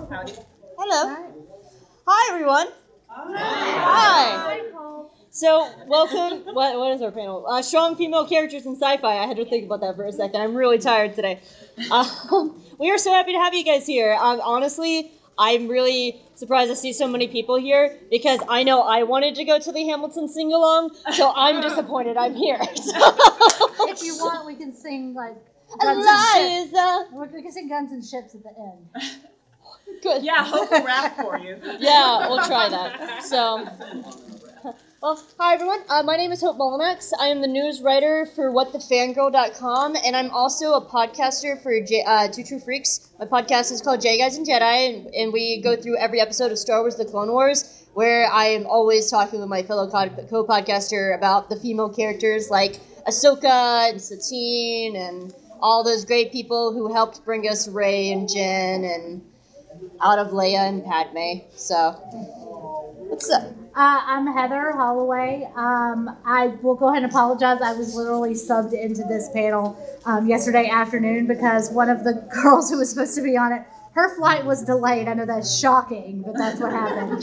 Howdy. Hello. Hi, everyone. Hi. So, welcome. What is our panel? Strong female characters in sci-fi. I had to think about that for a second. I'm really tired today. We are so happy to have you guys here. Honestly, I'm really surprised to see so many people here because I know I wanted to go to the Hamilton sing-along, so I'm disappointed I'm here. If you want, we can sing like Guns and Ships. We can sing Guns and Ships at the end. Good. Yeah, Hope will rap for you. Yeah, we'll try that. So, well, hi everyone. My name is Hope Molinax. I am the news writer for WhatTheFangirl.com, and I'm also a podcaster for Two True Freaks. My podcast is called J Guys and Jedi, and we go through every episode of Star Wars: The Clone Wars, where I am always talking with my fellow co-podcaster about the female characters like Ahsoka and Satine and all those great people who helped bring us Rey and Jyn and out of Leia and Padme. So, what's up? I'm Heather Holloway. I will go ahead and apologize. I was literally subbed into this panel yesterday afternoon because one of the girls who was supposed to be on it, her flight was delayed. I know that's shocking, but that's what happened.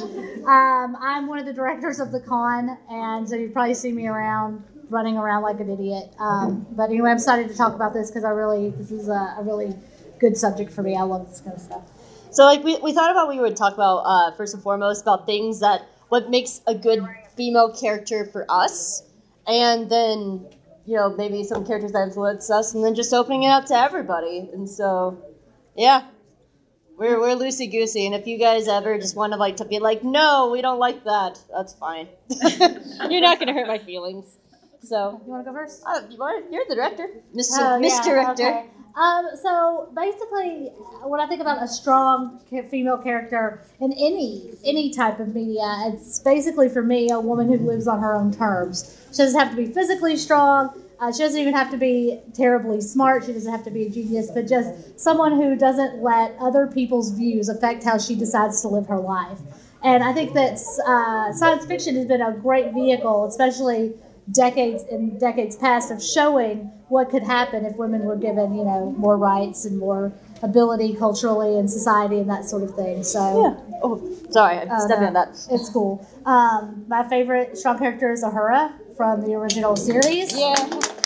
I'm one of the directors of the con, and so you've probably seen me running around like an idiot. But anyway, I'm excited to talk about this because this is a really good subject for me. I love this kind of stuff. So, like, we thought about we would talk about, first and foremost, about things what makes a good female character for us, and then, maybe some characters that influence us, and then just opening it up to everybody. And so, yeah, we're loosey-goosey, and if you guys ever just want to be like, no, we don't like that, that's fine. You're not going to hurt my feelings. So, You want to go first? You're the director. Miss Yeah, Director. Okay. So basically, when I think about a strong female character in any type of media, it's basically for me a woman who lives on her own terms. She doesn't have to be physically strong. She doesn't even have to be terribly smart. She doesn't have to be a genius, but just someone who doesn't let other people's views affect how she decides to live her life. And I think that science fiction has been a great vehicle, especially decades past, of showing what could happen if women were given, more rights and more ability culturally and society and that sort of thing. So yeah. Oh, sorry, I'm stepping on that. It's cool. My favorite strong character is Uhura from the original series. Yeah.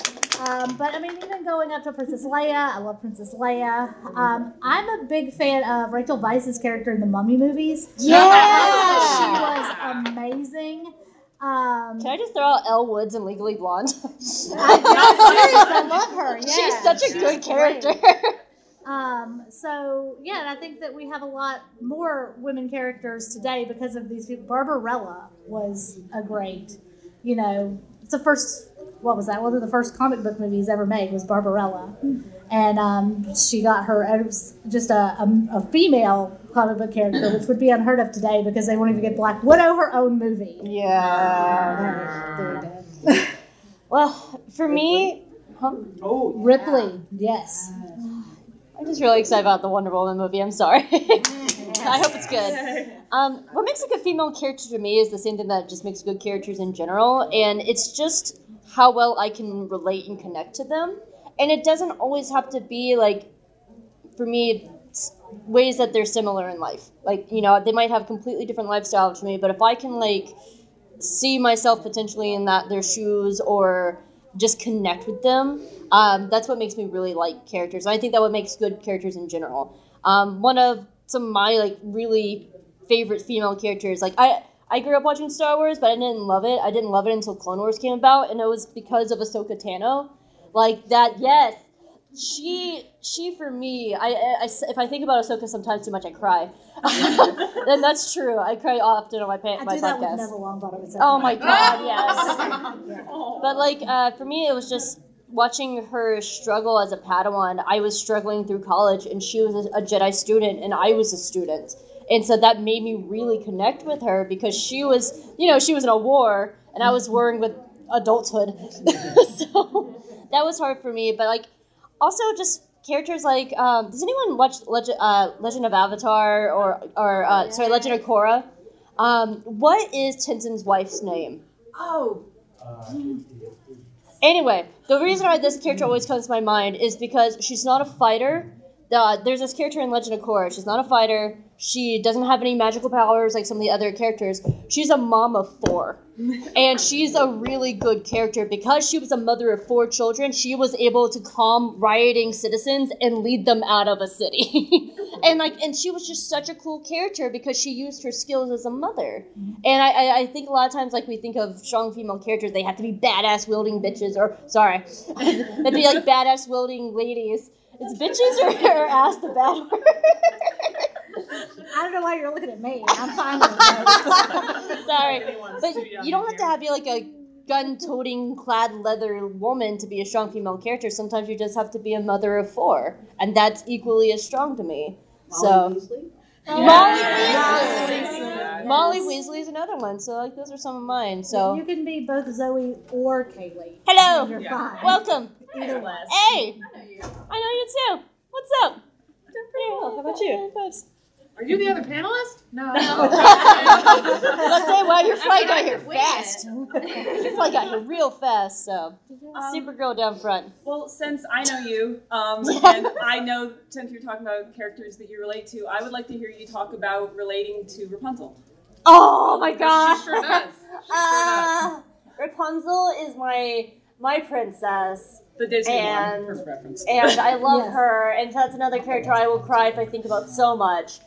But I mean, even going up to Princess Leia, I love Princess Leia. I'm a big fan of Rachel Weisz's character in the Mummy movies. Yeah. She was amazing. Can I just throw out Elle Woods in Legally Blonde? I love her. Yeah. She's such a good character. And I think that we have a lot more women characters today because of these people. Barbarella was a great, it's the first, what was that? One of the first comic book movies ever made was Barbarella. And she got her, it was just a female comic book character, which would be unheard of today because they won't even get Black Widow her own movie. Yeah. Well, for me, Ripley, yes. I'm just really excited about the Wonder Woman movie. I'm sorry. I hope it's good. What makes a good female character to me is the same thing that just makes good characters in general, and it's just how well I can relate and connect to them. And it doesn't always have to be, for me, ways that they're similar in life. They might have completely different lifestyles to me, but if I can, see myself potentially in their shoes or just connect with them, that's what makes me really like characters. And I think that what makes good characters in general. One of some of my, really favorite female characters, I grew up watching Star Wars, but I didn't love it. I didn't love it until Clone Wars came about, and it was because of Ahsoka Tano. Yes. She for me, if I think about Ahsoka sometimes too much, I cry. And that's true. I cry often on my podcast. I do that with Neville Longbottom. Oh my god, yes. But for me, it was just watching her struggle as a Padawan. I was struggling through college, and she was a Jedi student, and I was a student. And so that made me really connect with her because she was in a war, and I was warring with adulthood. So that was hard for me. But also just characters does anyone watch Legend of Avatar or Legend of Korra? What is Tenzin's wife's name? Anyway, the reason why this character always comes to my mind is because she's not a fighter, there's this character in Legend of Korra. She's not a fighter. She doesn't have any magical powers like some of the other characters. She's a mom of 4. And she's a really good character. Because she was a mother of 4 children, she was able to calm rioting citizens and lead them out of a city. and she was just such a cool character because she used her skills as a mother. And I think a lot of times, like, we think of strong female characters, they have to be badass wielding bitches, or, sorry, they'd be like badass wielding ladies. Is bitches or ass the bad word? I don't know why you're looking at me. I'm fine with it. Sorry. But you don't have to be like a gun-toting, clad leather woman to be a strong female character. Sometimes you just have to be a mother of 4. And that's equally as strong to me. Molly Weasley? Molly Weasley. Molly Weasley is another one. So, like, those are some of mine. So you can be both Zoe or Kaylee. Hello. You're fine. Welcome. Either way. Hey. I know you too. What's up? Yeah, how about you? Are you the other panelist? No. Let's say, well, your flight got here fast. Your flight got here real fast, so. Supergirl down front. Well, since I know you, and I know, since you're talking about characters that you relate to, I would like to hear you talk about relating to Rapunzel. Oh my gosh. She sure does. Rapunzel is my princess. The Disney And- one, for reference. And I love Yes. her, and that's another character I will cry if I think about so much.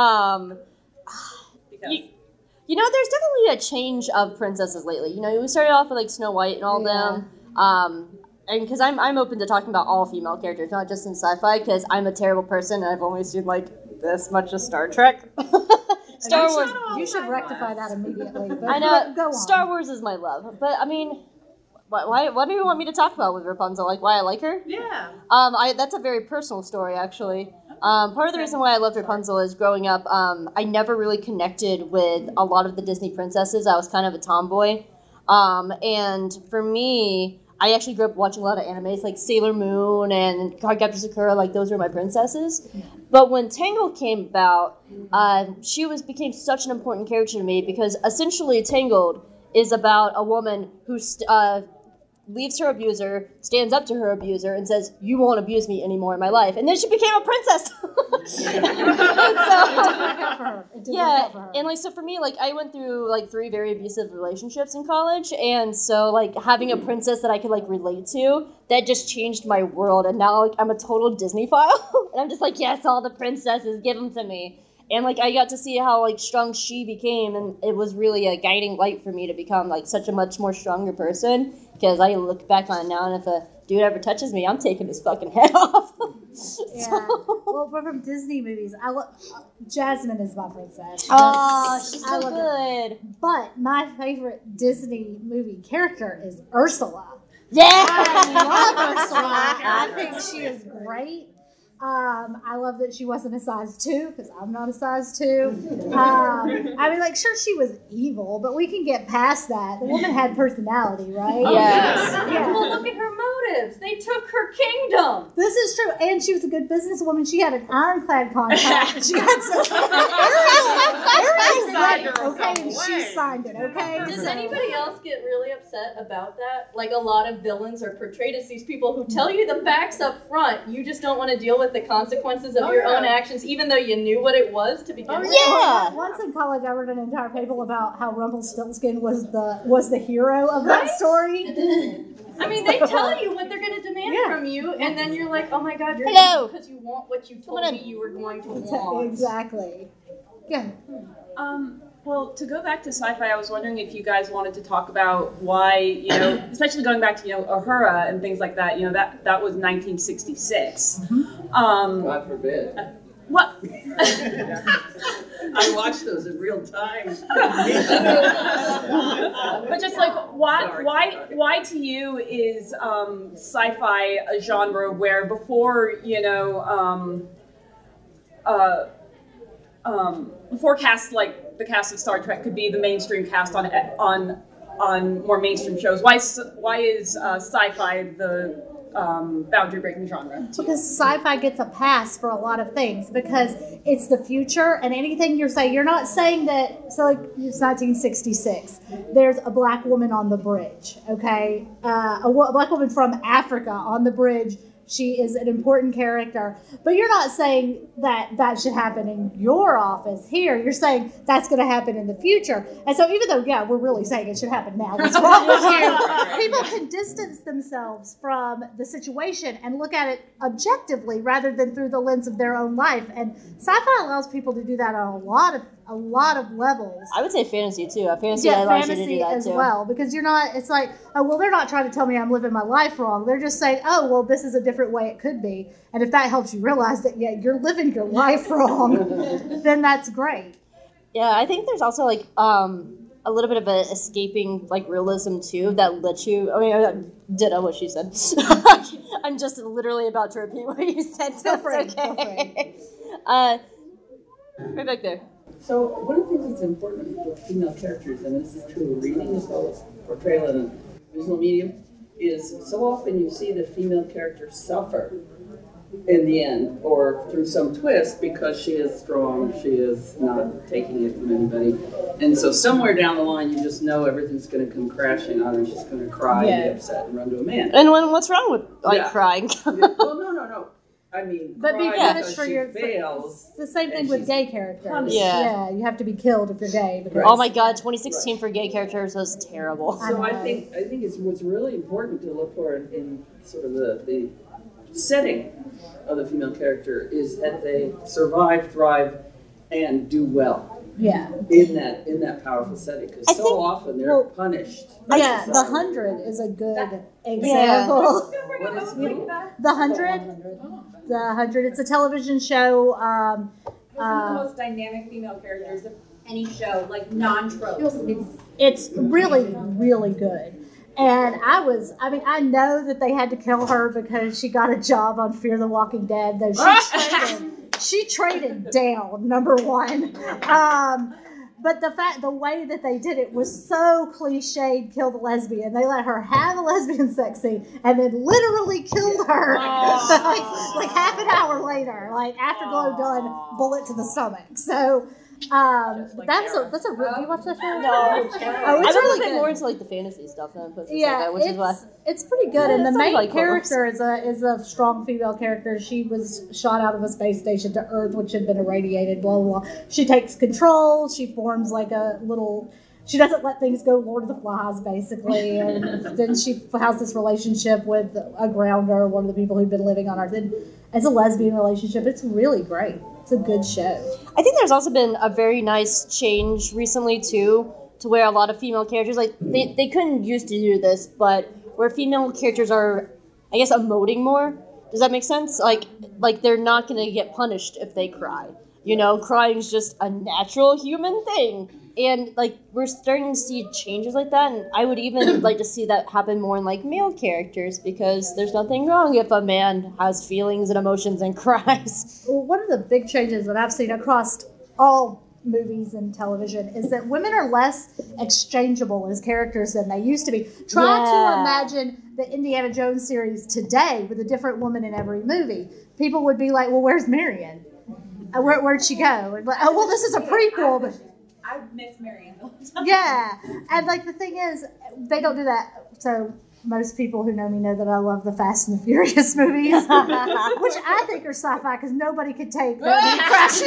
Because You know, there's definitely a change of princesses lately. You know, we started off with like Snow White and all them. And because I'm open to talking about all female characters, not just in sci-fi, because I'm a terrible person and I've only seen like this much of Star Trek. Star Wars. You should rectify that immediately. But I know. Go on. Star Wars is my love, but I mean, what do you want me to talk about with Rapunzel? Like why I like her? Yeah. That's a very personal story, actually. Part of the reason why I loved Rapunzel is growing up, I never really connected with a lot of the Disney princesses. I was kind of a tomboy. And for me, I actually grew up watching a lot of animes like Sailor Moon and Cardcaptor Sakura, like those were my princesses. But when Tangled came about, she became such an important character to me because essentially Tangled is about a woman who leaves her abuser, stands up to her abuser, and says, "You won't abuse me anymore in my life." And then she became a princess. And like so for me, like I went through like 3 very abusive relationships in college, and so like having a princess that I could like relate to, that just changed my world. And now like I'm a total Disney file, and I'm just like, yes, all the princesses, give them to me. And, like, I got to see how, like, strong she became, and it was really a guiding light for me to become, like, such a much more stronger person, because I look back on it now, and if a dude ever touches me, I'm taking his fucking head off. Yeah. Well, but from Disney movies, Jasmine is my princess. Oh, she's I so love her. good. But my favorite Disney movie character is Ursula. Yeah! I love Ursula. I think she is great. I love that she wasn't a size 2 because I'm not a size 2. I mean, like, sure, she was evil, but we can get past that. The woman had personality, right? Yes. Yeah. Well, look at her motives. They took her kingdom. This is true, and she was a good businesswoman. She had an ironclad contract. She had some. Ariel read it, okay, and she signed it, okay. Does So- anybody else get really upset about that? Like a lot of villains are portrayed as these people who tell you the facts up front. You just don't want to deal with the consequences of your own actions, even though you knew what it was to begin with. Yeah! Once in college, I wrote an entire paper about how Rumpelstiltskin was the hero of that story. I mean, they tell you what they're going to demand Yeah. from you, and then you're like, oh my god, you're Hello. evil because you want what you told me you were going to want. Exactly. Yeah. Well, to go back to sci-fi, I was wondering if you guys wanted to talk about why, you know, especially going back to, you know, Uhura and things like that, you know, that was 1966. God forbid. What? I watched those in real time. But just like, why to you is sci-fi a genre where before, you know, before casts like the cast of Star Trek could be the mainstream cast on more mainstream shows? Why is sci-fi the boundary breaking genre? Because sci-fi gets a pass for a lot of things because it's the future, and anything you're saying, you're not saying that. So like it's 1966. There's a black woman on the bridge. Okay, a black woman from Africa on the bridge She is an important character. But you're not saying that should happen in your office here. You're saying that's going to happen in the future. And so even though, yeah, we're really saying it should happen now, what's wrong with you? People can distance themselves from the situation and look at it objectively rather than through the lens of their own life. And sci-fi allows people to do that on a lot of levels. I would say fantasy too. Fantasy Yeah, allows you to fantasy do that as too. well, because you're not. It's like, oh well, they're not trying to tell me I'm living my life wrong. They're just saying, oh well, this is a different way it could be, and if that helps you realize that yeah, you're living your life wrong, then that's great. Yeah, I think there's also like a little bit of a escaping like realism too that lets you. I mean, ditto what she said. I'm just literally about to repeat what you said. So Go for it, it's go for okay. Right back there. So one of the things that's important with female characters, and this is true of reading as well as portrayal in a visual medium, is so often you see the female character suffer in the end or through some twist because she is strong, she is not taking it from anybody. And so somewhere down the line you just know everything's going to come crashing on her. She's going to cry and be upset and run to a man. And what's wrong with like Yeah. crying? Well, no. I mean, But be cry punished because for she your. fails. It's the same thing and with she's gay characters. punished. Yeah. you have to be killed if you're gay. Because Oh my god, 2016 for gay characters was terrible. So I think it's what's really important to look for in sort of the setting of the female character is that they survive, thrive, and do well Yeah. in that powerful setting. Because I so think- often they're well, punished. Yeah, The Society. 100 is a good example. What is it? The 100? The 100. It's a television show. One of the most dynamic female characters of any show, like non-tropes. It's really, really good. And I know that they had to kill her because she got a job on Fear the Walking Dead, though she traded down, number one. But the way that they did it was so cliched, kill the lesbian. They let her have a lesbian sex scene and then literally killed her like half an hour later, like afterglow done, bullet to the stomach. So that's a real. Do you watch that show? No. Oh, it's I'm a really little bit good. more into like the fantasy stuff than Yeah, which is why. it's pretty good. Yeah, And the it sounds main like character is a strong female character. She was shot out of a space station to Earth, which had been irradiated. Blah blah blah. She takes control. She forms like a little. She doesn't let things go Lord of the Flies, basically. And then she has this relationship with a grounder, one of the people who'd been living on Earth. And it's a lesbian relationship. It's really great. It's a good show. I think there's also been a very nice change recently too, to where a lot of female characters like they couldn't used to do this, but where female characters are, I guess, emoting more. Does that make sense? Like they're not gonna get punished if they cry. You know, crying is just a natural human thing. And, like, we're starting to see changes like that, and I would even like to see that happen more in, like, male characters, because there's nothing wrong if a man has feelings and emotions and cries. Well, one of the big changes that I've seen across all movies and television is that women are less exchangeable as characters than they used to be. Try to imagine the Indiana Jones series today with a different woman in every movie. People would be like, well, where's Marion? Where'd she go? And like, oh, well, this is a prequel, but... I miss Marion all the time. Yeah, and like the thing is, they don't do that. So most people who know me know that I love the Fast and the Furious movies, which I think are sci-fi because nobody could take that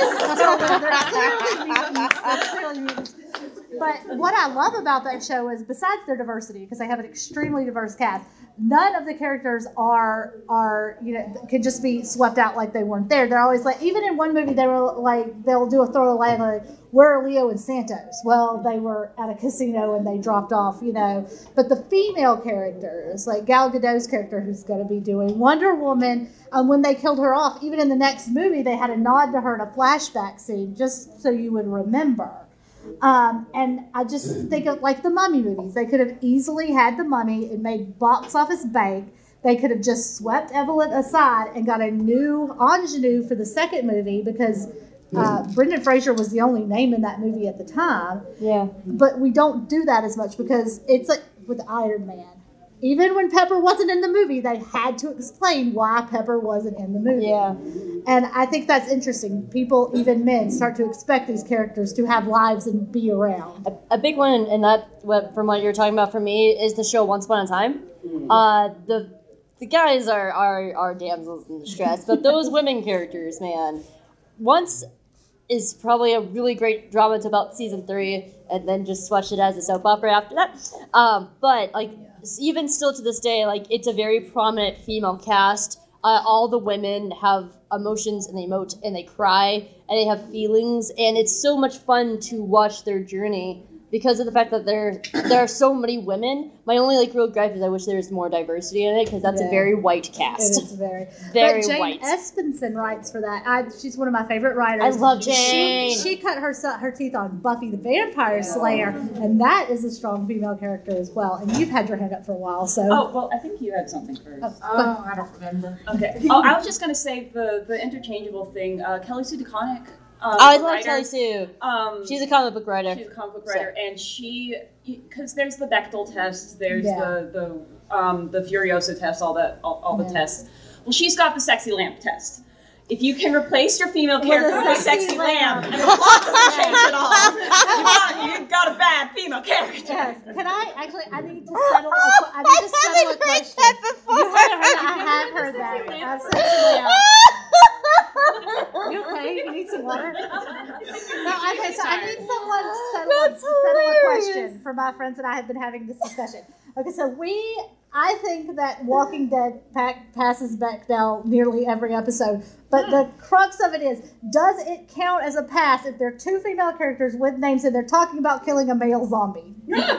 crashes. They're clearly mutants. But what I love about that show is, besides their diversity, because they have an extremely diverse cast, none of the characters are could just be swept out like they weren't there. They're always like, even in one movie, they were like, they'll do a throwaway like, where are Leo and Santos? Well, they were at a casino and they dropped off, But the female characters, like Gal Gadot's character, who's going to be doing Wonder Woman, when they killed her off, even in the next movie, they had a nod to her in a flashback scene, just so you would remember. And I just think of like the Mummy movies. They could have easily had the money and made box office bank. They could have just swept Evelyn aside and got a new ingenue for the second movie because Brendan Fraser was the only name in that movie at the time. Yeah. But we don't do that as much because it's like with Iron Man. Even when Pepper wasn't in the movie, they had to explain why Pepper wasn't in the movie. Yeah. And I think that's interesting. People, even men, start to expect these characters to have lives and be around. A big one, and that, from what you're talking about for me, is the show Once Upon a Time. The the guys are damsels in distress, but those women characters, man, once is probably a really great drama to about season 3, and then just watch it as a soap opera after that. But like even still to this day, like it's a very prominent female cast. All the women have emotions and they emote and they cry and they have feelings, and it's so much fun to watch their journey because of the fact that there are so many women. My only like real gripe is I wish there was more diversity in it because that's a very white cast. It is very Very but Jane white. Espenson writes for that. She's one of my favorite writers. I love Jane. She cut her teeth on Buffy the Vampire Slayer, and that is a strong female character as well. And you've had your hand up for a while, so. Oh, well, I think you had something first. Oh, I don't remember. Okay. Oh, I was just going to say the interchangeable thing. Kelly Sue DeConnick. I the love writer, Kelly Sue. She's She's a comic book writer. a comic book writer, and she, because there's the Bechdel test, there's Yeah. the Furiosa test, all the tests. Well, she's got the sexy lamp test. If you can replace your female character with a sexy lamp, and the plot doesn't change at all, you've got a bad female character. Yes. Can I actually? I need to settle. I need to settle a question. You haven't heard? I have heard that. Absolutely. You okay? You need some water? No, okay, so I need someone to settle a question for my friends and I have been having this discussion. Okay, so I think that Walking Dead passes Bechdel nearly every episode, but the crux of it is, does it count as a pass if there are 2 female characters with names and they're talking about killing a male zombie?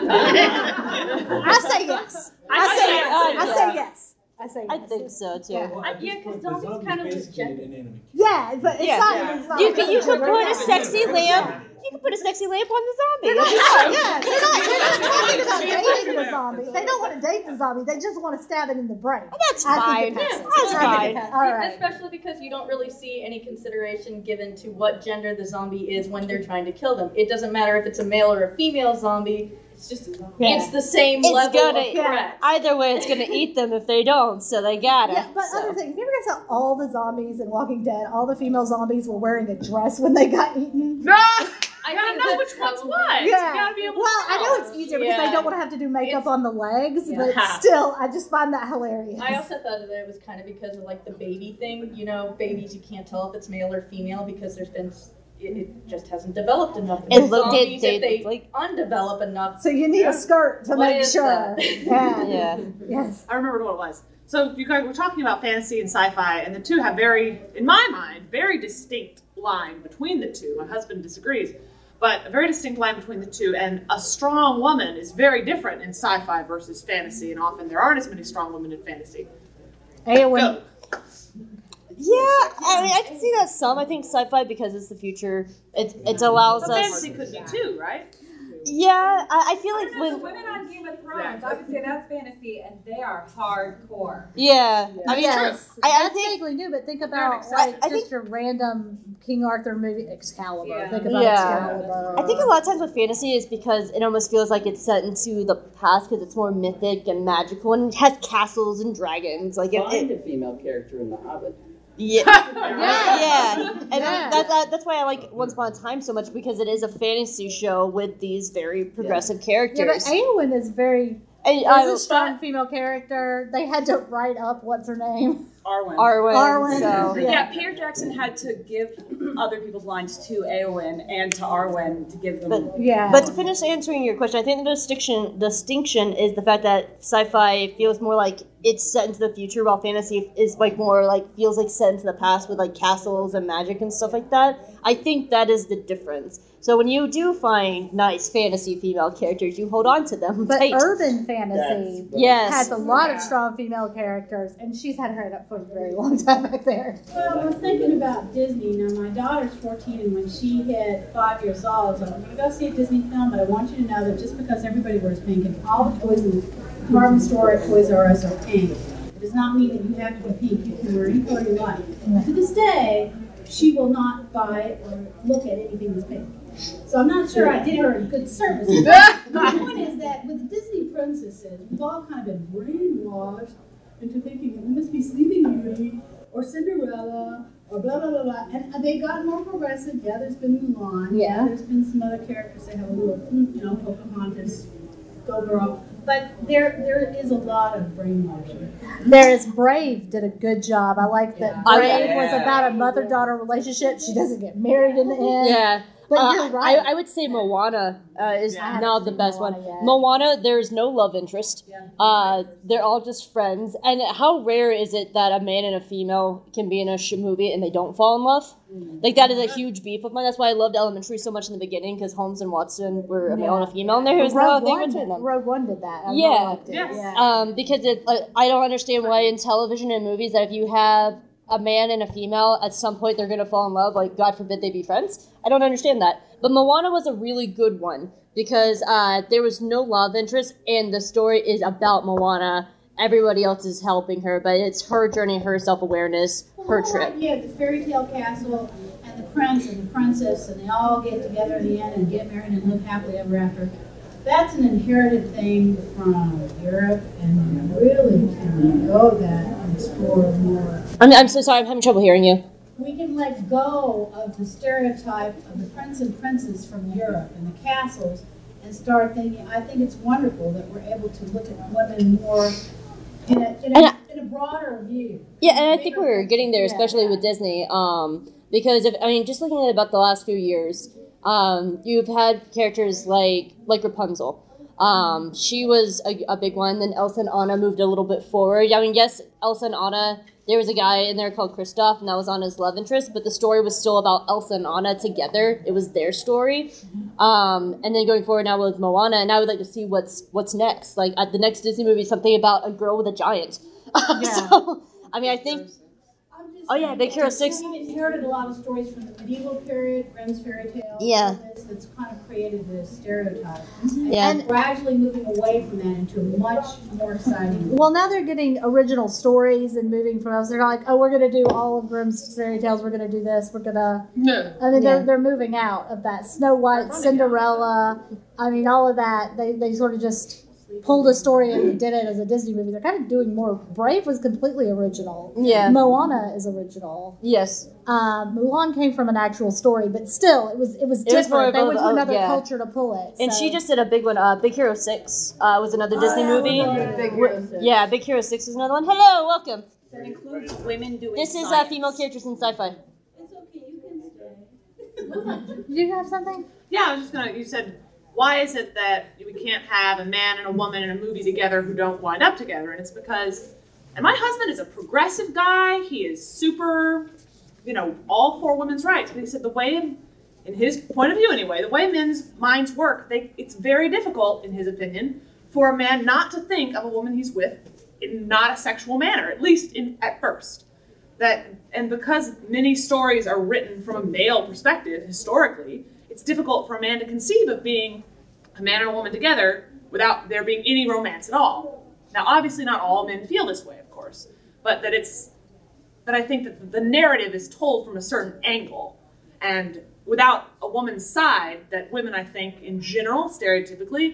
I say yes. I say yes. I say I yes. think so too. Yeah. Yeah, because zombies kind of just gender. Yeah, but it's not. You could put a sexy lamp. You could put a sexy lamp on the zombie. They're not talking about dating the zombie. They don't want to date the zombie. They just want to stab it in the brain. That's I fine. think it passes. That's fine. All right. Especially because you don't really see any consideration given to what gender the zombie is when they're trying to kill them. It doesn't matter if it's a male or a female zombie. It's just a zombie. Yeah. It's the same It's level gonna- of threat. Either way, it's gonna eat them if they don't, so they gotta. Yeah, but other thing, have you ever noticed how all the zombies in Walking Dead, all the female zombies were wearing a dress when they got eaten? No! I You gotta think know that's which one's probably- what. Yeah. You gotta be able to Well, I tell. know it's easier because they don't want to have to do makeup on the legs, but Yeah. still, I just find that hilarious. I also thought that it was kind of because of like the baby thing. You know, babies, you can't tell if it's male or female because there's been it just hasn't developed enough. It looked- Zombies, they if they look like- undevelop enough. So you need a skirt to What make is sure. that? Yeah. Yeah. Yes. I remembered what it was. So you guys were talking about fantasy and sci-fi, and the two have very, in my mind, very distinct line between the two. My husband disagrees, but a very distinct line between the two. And a strong woman is very different in sci-fi versus fantasy, and often there aren't as many strong women in fantasy. Eowyn. Go. Yeah, I mean, I can see that some. I think sci-fi because it's the future. It allows But us. fantasy could be too, right? Yeah, I feel like The when. women on Game of Thrones, I would say that's fantasy, and they are hardcore. Yeah, I mean, Yes. I That's think. vaguely new, but think They're about excited. like I just your random King Arthur movie, Excalibur. Yeah. Think about Yeah. Excalibur. I think a lot of times with fantasy is because it almost feels like it's set into the past because it's more mythic and magical and it has castles and dragons. Like Find a female character in The Hobbit. yeah, yeah, and that's why I like Once Upon a Time so much because it is a fantasy show with these very progressive Yeah, but characters. Eowyn is very. And Is I a strong female character. They had to write up what's her name. Arwen. Arwen. So Yeah, Peter Jackson had to give other people's lines to Eowyn and to Arwen to give them. Yeah. But to finish answering your question, I think the distinction is the fact that sci-fi feels more like it's set into the future, while fantasy is like more like feels like set into the past with like castles and magic and stuff like that. I think that is the difference. So when you do find nice fantasy female characters, you hold on to them But tight. urban fantasy Yes. has a lot of strong female characters, and she's had her head up for a very long time back there. Well, I was thinking about Disney. Now, my daughter's 14, and when she hit 5 years old, I was like, I'm going to go see a Disney film, but I want you to know that just because everybody wears pink and all the toys in the department store at Toys R Us are pink, it does not mean that you have to be pink. You can wear any color you like. To this day, she will not buy or look at anything that's pink. So I'm not sure I did her a good service. My point is that with the Disney princesses, we've all kind of been brainwashed into thinking that we must be Sleeping Beauty or Cinderella or blah, blah, blah, blah. And they've gotten more progressive. Yeah, there's been Mulan. Yeah. There's been some other characters that have a little, Pocahontas, Go Girl. But there is a lot of brainwashing. There is Brave did a good job. I like that Yeah. Brave was about a mother-daughter relationship. She doesn't get married in the end. Yeah. But you're right. I would say Moana is I haven't now the seen best Moana one. yet. Moana, there's no love interest. They're all just friends. And how rare is it that a man and a female can be in a movie and they don't fall in love? Like, that is a huge beef of mine. That's why I loved Elementary so much in the beginning, because Holmes and Watson were a male and a female, and there was no thing between them. Rogue One did that. I Yeah. liked it. Yes. Yeah. Because I don't understand why in television and movies that if you have a man and a female, at some point they're going to fall in love. Like, God forbid they be friends. I don't understand that. But Moana was a really good one because there was no love interest, and the story is about Moana. Everybody else is helping her, but it's her journey, her self-awareness, her trip. Yeah, the fairy tale castle and the prince and the princess, and they all get together in the end and get married and live happily ever after. That's an inherited thing from Europe, and we really can go that and explore more. I'm so sorry, I'm having trouble hearing you. We can let go of the stereotype of the prince and princess from Europe and the castles and start thinking, I think it's wonderful that we're able to look at women more in a broader view. Yeah, and I think we're getting there, especially with Disney, because just looking at about the last few years, you've had characters like Rapunzel. She was a big one. Then Elsa and Anna moved a little bit forward. I mean, yes, Elsa and Anna, there was a guy in there called Kristoff, and that was Anna's love interest, but the story was still about Elsa and Anna together. It was their story. And then going forward now with Moana, and I would like to see what's next. Like, at the next Disney movie, something about a girl with a giant. So, I mean, I think... Oh, yeah, Big Hero 6. We've inherited a lot of stories from the medieval period, Grimm's fairy tales. Yeah. That's kind of created this stereotype. Yeah. And gradually moving away from that into a much more exciting. Well, now they're getting original stories and moving from us. They're like, oh, we're going to do all of Grimm's fairy tales. We're going to do this. We're going to... I mean, they're moving out of that. Snow White, Cinderella, I mean, all of that. They sort of just pulled a story and did it as a Disney movie. They're kind of doing more. Brave was completely original. Yeah. Moana is original. Yes. Mulan came from an actual story, but still, it was different. more They of went a- to another yeah. culture to pull it. And so. she just did a big one. Big Hero 6 was another Disney movie. Big Hero 6. Yeah, Big Hero 6 is another one. Hello, welcome. That includes women doing This is science. female characters in sci-fi. It's okay, you can stay. Did you have something? Yeah, I was just gonna. You said, why is it that we can't have a man and a woman in a movie together who don't wind up together? And it's because, and my husband is a progressive guy. He is super, all for women's rights. But he said the way, in his point of view anyway, the way men's minds work, it's very difficult, in his opinion, for a man not to think of a woman he's with in not a sexual manner, at least at first. And because many stories are written from a male perspective, historically, it's difficult for a man to conceive of being a man and a woman together without there being any romance at all. Now, obviously not all men feel this way, of course, but that I think that the narrative is told from a certain angle. And without a woman's side, that women, I think, in general, stereotypically,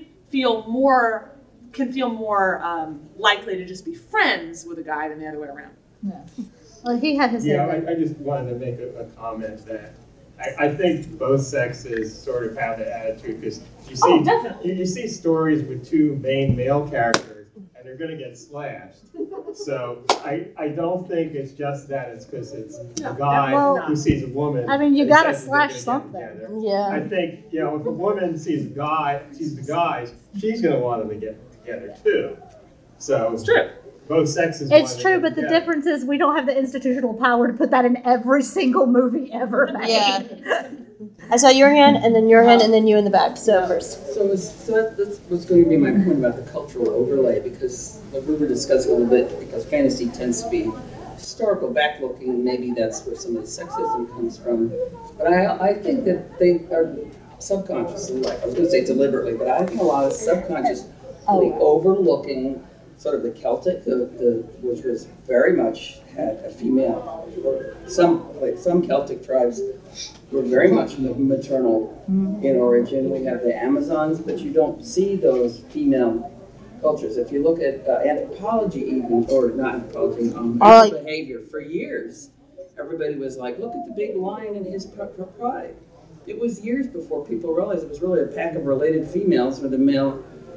can feel more likely to just be friends with a guy than the other way around. Yeah. Well, he had his I just wanted to make a comment that I think both sexes sort of have that attitude because you see stories with two main male characters and they're going to get slashed. So I don't think it's just that. It's because it's a guy who sees a woman. I mean, you and got to says they're gonna slash get something. together. Yeah. I think, if a woman sees the guys, she's going to want them to get together too. So It's true. both sexes. It's want to true, get but the together. difference is we don't have the institutional power to put that in every single movie ever made. Yeah. I saw your hand, and then your hand, and then you in the back. So first. So that's what's going to be my point about the cultural overlay, because what we were discussing a little bit, because fantasy tends to be historical backlooking, and maybe that's where some of the sexism comes from. But I think that they are subconsciously, I was going to say deliberately, but I think a lot of subconsciously overlooking sort of the Celtic, which was very much had a female. Some Celtic tribes were very much maternal in origin. We have the Amazons, but you don't see those female cultures. If you look at anthropology, even, or not anthropology, animal behavior, for years, everybody was like, look at the big lion and his pride. It was years before people realized it was really a pack of related females with a male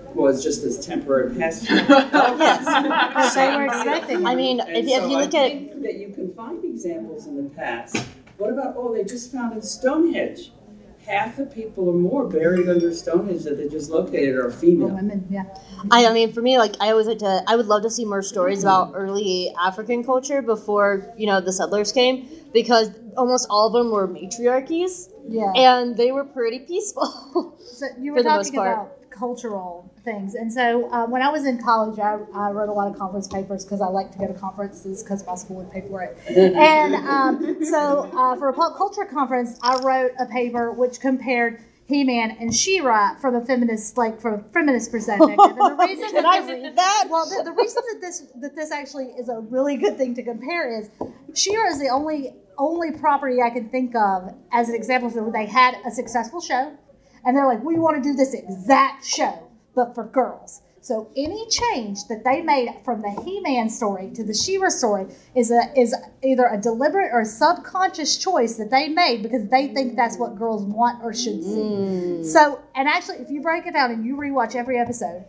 was just this temporary pastime. Because they were expecting. I mean, And if so you I look at think that you can find examples in the past. What about, they just found in Stonehenge. Half the people or more buried under Stonehenge that they just located are female. Women, yeah. I mean, for me, like, I would love to see more stories about early African culture before, the settlers came, because almost all of them were matriarchies, Yeah. and they were pretty peaceful. So you for were the most talking part. about cultural things, and so when I was in college, I wrote a lot of conference papers because I like to go to conferences because my school would pay for it. And so for a pop culture conference, I wrote a paper which compared He-Man and She-Ra from a feminist, perspective. And the reason Can I read that? Well, the reason that this actually is a really good thing to compare is She-Ra is the only property I can think of as an example where they had a successful show. And they're like, we want to do this exact show, but for girls. So any change that they made from the He-Man story to the She-Ra story is either a deliberate or subconscious choice that they made because they think that's what girls want or should see. So, and actually, if you break it down and you rewatch every episode,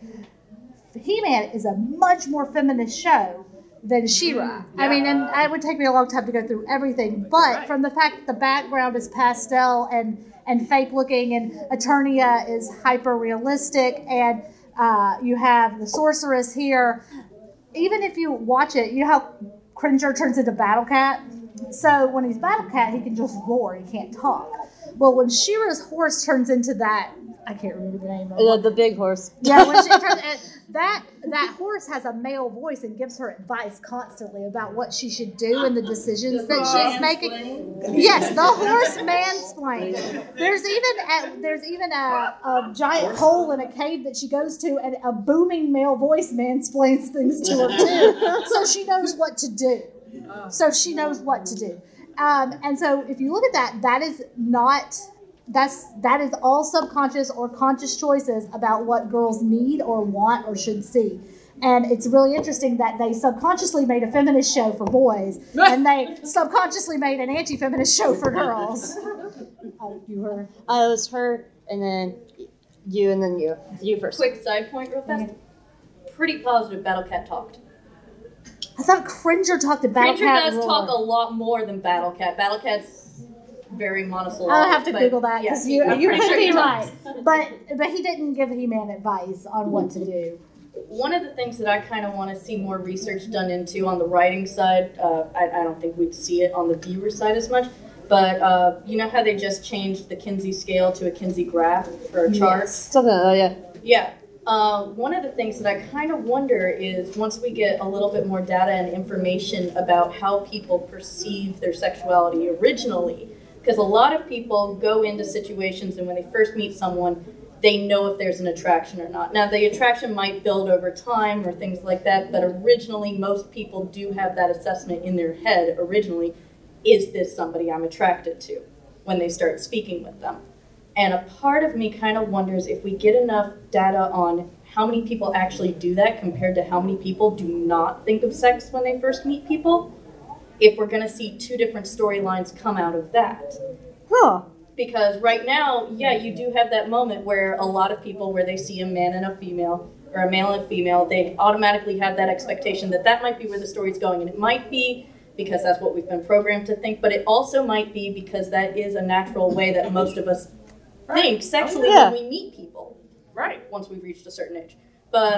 He-Man is a much more feminist show than She-Ra. I mean, and it would take me a long time to go through everything, but from the fact that the background is pastel and fake looking, and Eternia is hyper realistic, and you have the sorceress here. Even if you watch it, you know how Cringer turns into Battle Cat? So when he's Battle Cat, he can just roar, he can't talk. Well, when She-Ra's horse turns into that, I can't remember the name of it. The big horse. Yeah, when she turns, that horse has a male voice and gives her advice constantly about what she should do and the decisions that she's making. Yes, the horse mansplains. There's even a giant hole in a cave that she goes to, and a booming male voice mansplains things to her too. So she knows what to do. And so if you look at that, that is all subconscious or conscious choices about what girls need or want or should see. And it's really interesting that they subconsciously made a feminist show for boys, and they subconsciously made an anti-feminist show for girls. You were? I was her, and then you, and then you. You first. Quick side point real fast. Pretty positive Battle Cat talked. I thought Cringer talked to Battle Cringer Cat. does talk a lot more than Battle Cat. Battle Cat's very monosyllabic. I'll have to Google that because you could be he right. But he didn't give He-Man advice on what to do. One of the things that I kind of want to see more research done into on the writing side, I don't think we'd see it on the viewer side as much, but you know how they just changed the Kinsey scale to a Kinsey graph or a chart? Yeah. Yeah. One of the things that I kind of wonder is once we get a little bit more data and information about how people perceive their sexuality originally, because a lot of people go into situations and when they first meet someone, they know if there's an attraction or not. Now, the attraction might build over time or things like that, but originally most people do have that assessment in their head originally, is this somebody I'm attracted to when they start speaking with them? And a part of me kind of wonders if we get enough data on how many people actually do that compared to how many people do not think of sex when they first meet people, if we're going to see two different storylines come out of that. Huh. Because right now, yeah, you do have that moment where a lot of people, where they see a man and a female, or a male and a female, they automatically have that expectation that that might be where the story's going. And it might be because that's what we've been programmed to think, but it also might be because that is a natural way that most of us think sexually when we meet people. Right. Once we've reached a certain age. But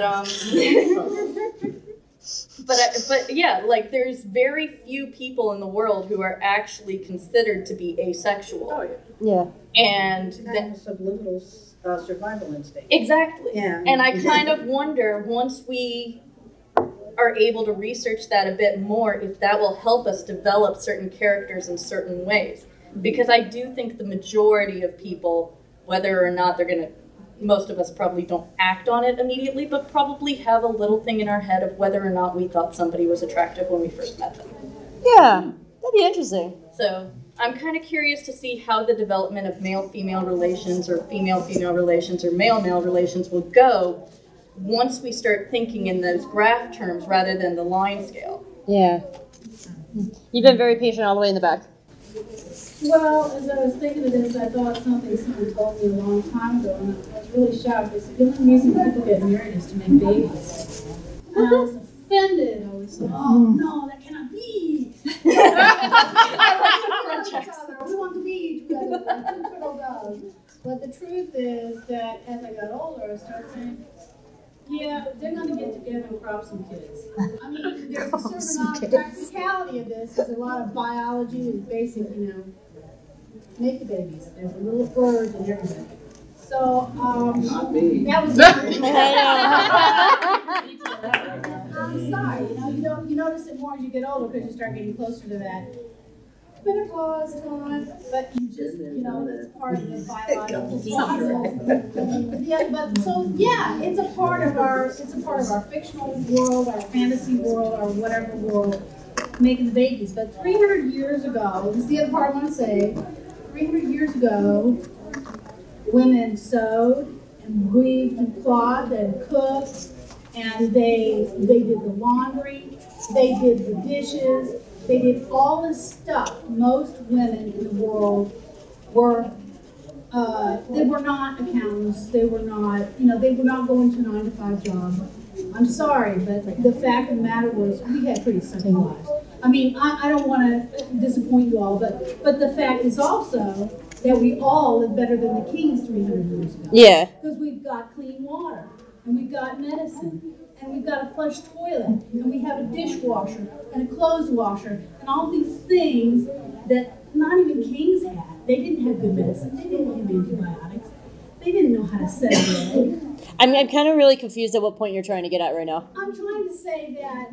but yeah, like there's very few people in the world who are actually considered to be asexual. Oh, yeah. Yeah. And subliminal survival instinct. exactly. Yeah. And I kind of wonder, once we are able to research that a bit more, if that will help us develop certain characters in certain ways. Because I do think the majority of people, whether or not they're going to, most of us probably don't act on it immediately, but probably have a little thing in our head of whether or not we thought somebody was attractive when we first met them. Yeah, that'd be interesting. So I'm kind of curious to see how the development of male-female relations or female-female relations or male-male relations will go once we start thinking in those graph terms rather than the line scale. Yeah. You've been very patient all the way in the back. Well, as I was thinking of this, I thought something someone told me a long time ago, and I was really shocked. They said, the only reason people get married is to make babies. And I was offended. I was like, oh, no, that cannot be. We want to be together, like two turtle doves. But the truth is that as I got older, I started saying, yeah, they're going to get together and crop some kids. I mean, there's a certain amount of practicality of this. There's a lot of biology and basic, make the babies. There's a little urge and everything. So, Not me. that was I'm sorry, you notice it more as you get older because you start getting closer to that menopause time, but you just, it's part of the biological process. Yeah, but so yeah, it's a part of our fictional world, our fantasy world, our whatever world, making the babies. But 300 years ago, this is the other part I want to say. 300 years ago, women sewed and weaved and clothed and cooked, and they did the laundry, they did the dishes. They did all this stuff. Most women in the world were, they were not accountants. They were not, they were not going to a 9-to-5 job. I'm sorry, but the fact of the matter was we had pretty simple lives. I mean, I don't want to disappoint you all, but the fact is also that we all live better than the kings 300 years ago. Yeah. Because we've got clean water, and we've got medicine, and we've got a flush toilet, and we have a dishwasher, and a clothes washer, and all these things that not even kings had. They didn't have good medicine. They didn't have antibiotics. They didn't know how to set a egg. I'm kind of really confused at what point you're trying to get at right now. I'm trying to say that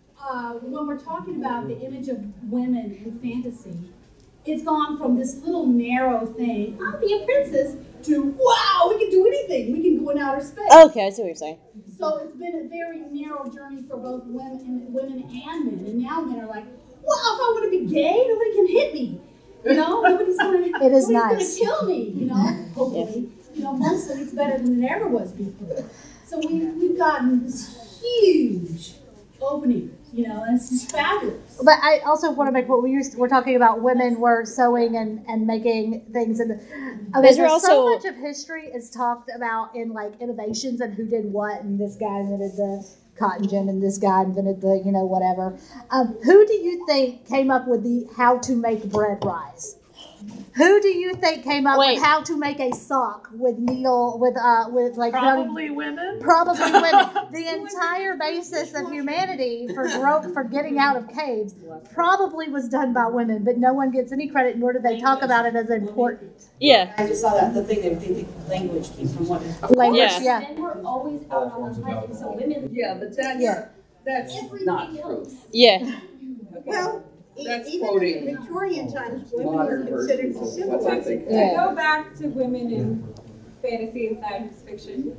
when we're talking about the image of women in fantasy, it's gone from this little narrow thing, I'll be a princess, to wow, we can do anything. We can go in outer space. Okay, I see what you're saying. So it's been a very narrow journey for both women and men. And now men are like, wow, if I want to be gay, nobody can hit me. Nobody's going to kill me, hopefully. Mostly it's better than it ever was before. So we've gotten this huge opening, and it's just fabulous. But I also want to make what we're talking about. Women were sewing and making things. There's so much of history is talked about in like innovations and who did what, and this guy invented the cotton gin and this guy invented the whatever. Who do you think came up with the how to make bread rise? Who do you think came up with how to make a sock with needle with like probably women? Probably women. The entire basis of humanity for getting out of caves probably was done by women, but no one gets any credit, nor do they talk about it as important. Yeah. I just saw that the thing they think language came from women. Language, yeah. Men were always out on the hunt, and so women. Yeah, but that's not true. Yeah. Well, That's even quoting in Victorian times, women modern were considered versions to of what I think. Yeah. To go back to women in fantasy and science fiction,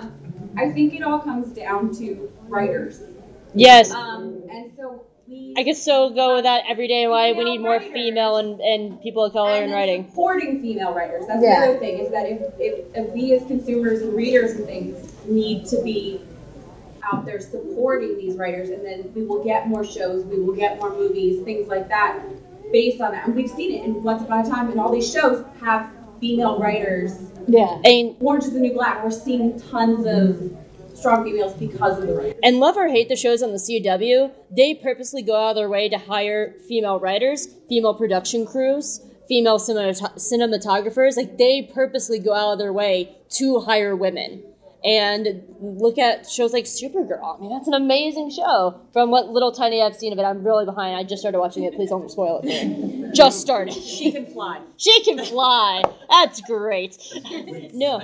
I think it all comes down to writers. Yes. And so I could so go with that every day. Why we need more female and people of color in writing. Supporting female writers. That's the other thing, is that if we as consumers and readers and things need to be out there supporting these writers, and then we will get more shows, we will get more movies, things like that based on that. And we've seen it in Once Upon a Time, and all these shows have female writers. Yeah. And Orange is the New Black, we're seeing tons of strong females because of the writers. And love or hate the shows on the CW, they purposely go out of their way to hire female writers, female production crews, female cinematographers. Like, they purposely go out of their way to hire women. And look at shows like Supergirl. I mean, that's an amazing show. From what little tiny I've seen of it, I'm really behind. I just started watching it. Please don't spoil it for me. Just started. She can fly. She can fly. That's great. No.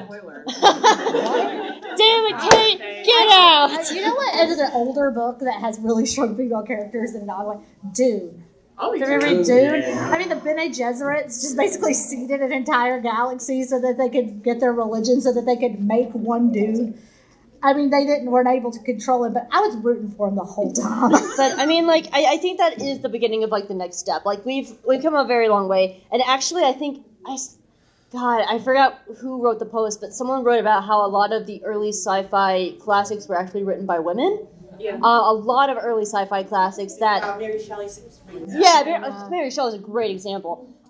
Damn it, Kate! Get out! You know what? It's an older book that has really strong female characters in it. Dune. Oh, do you ever read Dune? Yeah. I mean, the Bene Gesserits just basically seeded an entire galaxy so that they could get their religion, so that they could make one dude. I mean, they weren't able to control him, but I was rooting for him the whole time. But I mean, like, I think that is the beginning of like the next step. Like, we've come a very long way, and actually, I think I forgot who wrote the post, but someone wrote about how a lot of the early sci-fi classics were actually written by women. Yeah. A lot of early sci-fi classics that... Mary Shelley's Yeah, Mary Shelley is a great example.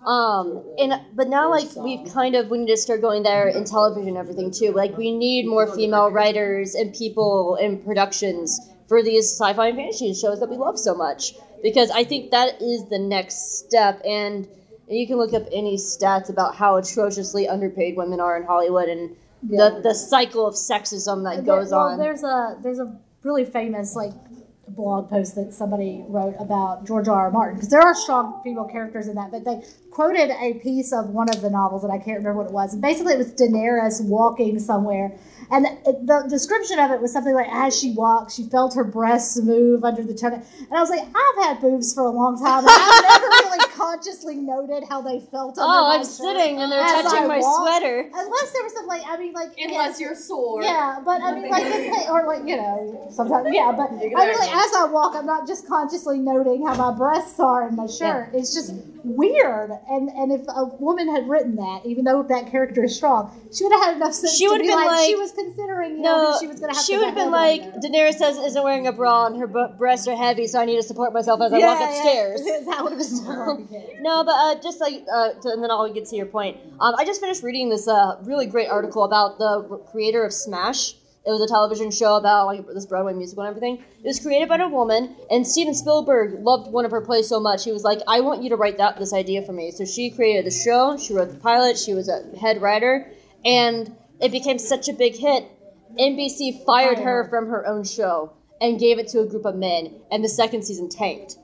But now, like, we need to start going there in television and everything too. Like, we need more female writers and people in productions for these sci-fi and fantasy shows that we love so much. Because I think that is the next step. And you can look up any stats about how atrociously underpaid women are in Hollywood and the cycle of sexism that goes on. There's a really famous, like, blog post that somebody wrote about George R.R. Martin, because there are strong female characters in that, but they quoted a piece of one of the novels, and I can't remember what it was, and basically it was Daenerys walking somewhere, and the description of it was something like, as she walked, she felt her breasts move under the tongue, and I was like, I've had boobs for a long time, and I've never really consciously noted how they felt under my I'm shirt sitting and they're as touching I my walked. sweater. Unless there was some, like, I mean, like... Unless you're sore. Yeah, but I mean, like, or like, you know, sometimes, yeah, but I mean, like, as I walk, I'm not just consciously noting how my breasts are in my shirt. It's just weird. And if a woman had written that, even though that character is strong, she would have had enough sense to be like, she was considering, you know, who she was going to have to she would have been like, Daenerys isn't wearing a bra and her breasts are heavy, so I need to support myself as I walk upstairs. That would have been so No, but just like, and then I'll get to your point. I just finished reading this really great article about the creator of Smash. It was a television show about like this Broadway musical and everything. It was created by a woman, and Steven Spielberg loved one of her plays so much. He was like, I want you to write this idea for me. So she created the show, she wrote the pilot, she was a head writer, and it became such a big hit. NBC fired her from her own show and gave it to a group of men, and the second season tanked.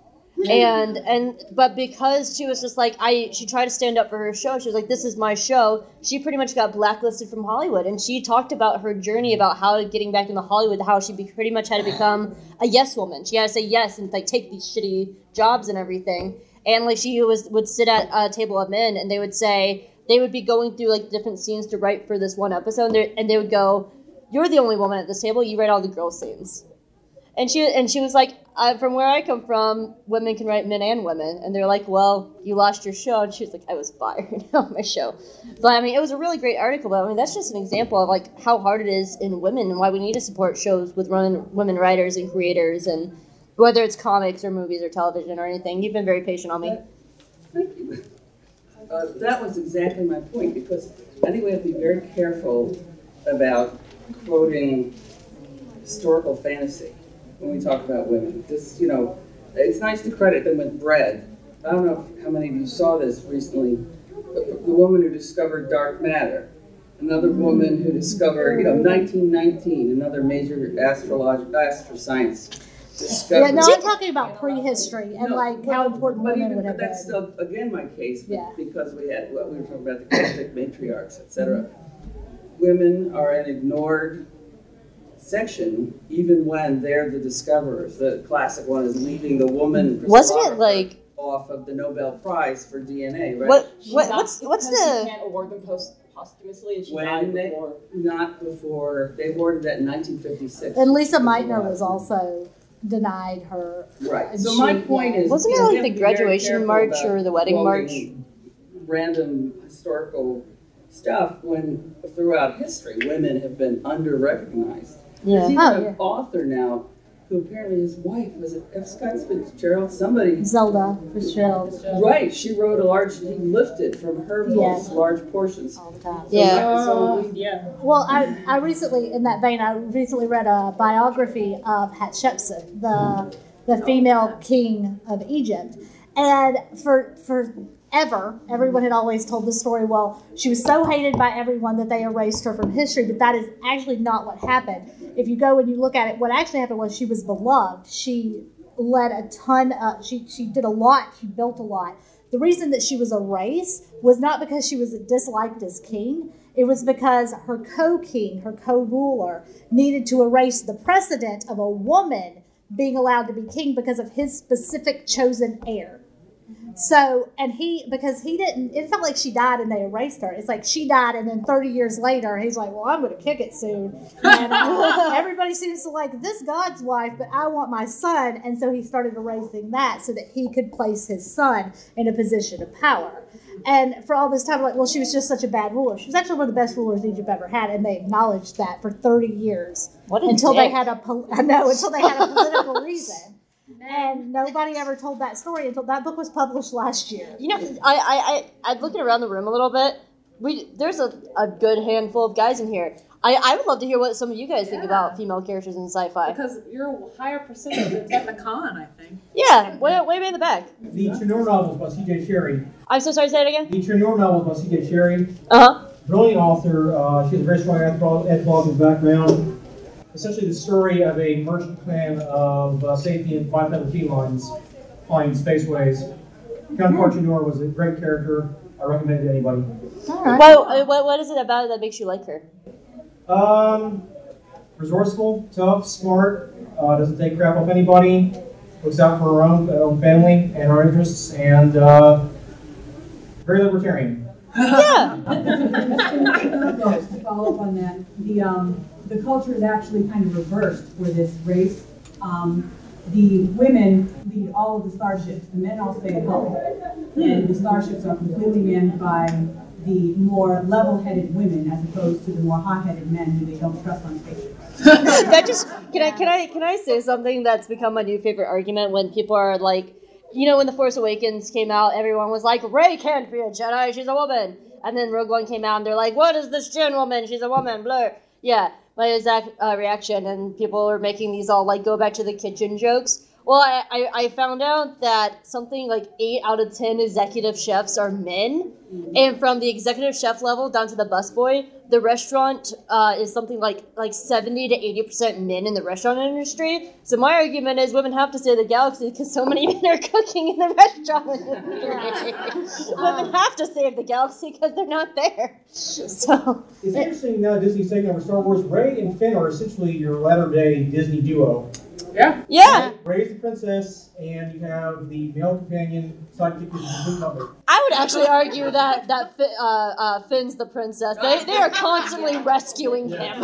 But because she was just like, she tried to stand up for her show. She was like, this is my show. She pretty much got blacklisted from Hollywood. And she talked about her journey about how getting back into Hollywood, how she pretty much had to become a yes woman. She had to say yes and like take these shitty jobs and everything. And like she would sit at a table of men and they would be going through like different scenes to write for this one episode. And they would go, you're the only woman at this table. You write all the girl scenes. And she was like, from where I come from, women can write men and women. And they're like, well, you lost your show. And she was like, I was fired on my show. But, I mean, it was a really great article. But, I mean, that's just an example of, like, how hard it is in women and why we need to support shows with women writers and creators. And whether it's comics or movies or television or anything. You've been very patient on me. Thank you. That was exactly my point, because I think we have to be very careful about quoting historical fantasy when we talk about women. This, you know, it's nice to credit them with bread. I don't know how many of you saw this recently. The woman who discovered dark matter, another woman who discovered, 1919, another major astroscience discovery. Yeah, no, I'm talking about prehistory and how important women would have been. That's still, again, my case, because we were talking about the Celtic matriarchs, etc. Women are an ignored section, even when they're the discoverers. The classic one is leaving the woman. Wasn't it like off of the Nobel Prize for DNA? Right? What's the? You can't award them posthumously, and she when died before. Not before. They awarded that in 1956. And Lisa Meitner was also denied her. Right. So my point is, wasn't it like the graduation march or the wedding march? Random historical stuff when throughout history women have been under-recognized. Yeah. There's even an author now who apparently his wife, was it F. Scott Fitzgerald? Somebody. Zelda Fitzgerald. Right. She wrote he lifted from her books large portions. All the time. Well, I recently, in that vein, I recently read a biography of Hatshepsut, the female king of Egypt. And forever, everyone had always told the story, well, she was so hated by everyone that they erased her from history, but that is actually not what happened. If you go and you look at it, what actually happened was she was beloved. She led a ton of, she did a lot, she built a lot. The reason that she was erased was not because she was disliked as king, it was because her co-king, her co-ruler, needed to erase the precedent of a woman being allowed to be king because of his specific chosen heir. So, and because he didn't, it felt like she died and they erased her. It's like she died and then 30 years later, he's like, well, I'm going to kick it soon. And everybody seems to like this God's wife, but I want my son. And so he started erasing that so that he could place his son in a position of power. And for all this time, like, well, she was just such a bad ruler. She was actually one of the best rulers Egypt ever had, and they acknowledged that for 30 years until they had a political reason. And nobody ever told that story until that book was published last year. You know, I'm looking around the room a little bit. There's a good handful of guys in here. I would love to hear what some of you guys think about female characters in sci-fi. Because you're a higher percentage that's at the con, I think. Yeah, way in the back. The Trenor novels by C.J. Cherry. I'm so sorry, say it again? The Trenor novels by C.J. Cherry. Uh-huh. Brilliant author. She has a very strong anthropological background. Essentially the story of a merchant clan of sapient bipedal felines flying spaceways. Count Trenor was a great character. I recommend it to anybody. All right. Well, what is it about it that makes you like her? Resourceful, tough, smart, doesn't take crap off anybody, looks out for her own family and her interests, and very libertarian. Yeah. To follow up on that, the culture is actually kind of reversed for this race. The women lead all of the starships. The men all stay at home, and the starships are completely manned by the more level-headed women as opposed to the more hot-headed men who they don't trust on spaceships. Can I say something that's become my new favorite argument when people are like, you know, when The Force Awakens came out, everyone was like, Rey can't be a Jedi, she's a woman. And then Rogue One came out and they're like, what is this Jinn woman? She's a woman, blur. Yeah, my exact reaction, and people are making these all like go back to the kitchen jokes. Well, I found out that something like 8 out of 10 executive chefs are men. And from the executive chef level down to the busboy, the restaurant is something like 70 to 80% men in the restaurant industry. So my argument is women have to save the galaxy because so many men are cooking in the restaurant industry. Women have to save the galaxy because they're not there. So it's interesting now Disney's taking over Star Wars. Rey and Finn are essentially your latter-day Disney duo. Yeah. Rey's the princess, and you have the male companion sidekick who's a complete puppet. I would actually argue that Finn's the princess. They are constantly rescuing him.